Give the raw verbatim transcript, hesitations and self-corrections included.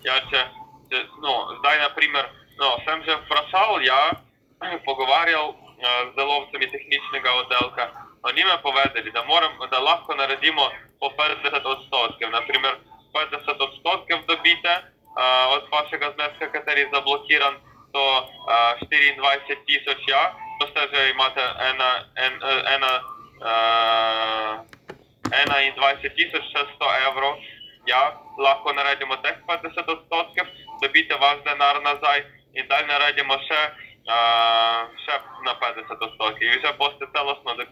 ja če, če, no, zdaj na primer, no, sem že vprašal, ja, pogovarjal uh, z delavcami tehničnega oddelka, oni me povedali, da, moram, da lahko naredimo po petdeset odstotkov, na primer petdeset odstotkov dobite uh, od vašega zneska, kateri je zablokiran, to uh, štiriindvajset tisoč, ja, to ste že imate ena, en, ena, uh, enaindvajset tisoč šeststo evrov, ja, lahko naredimo teh petdeset odstotkov, dobite vaš denar nazaj in dalj naredimo še, uh, še na petdeset odstotkov. I že boste celostno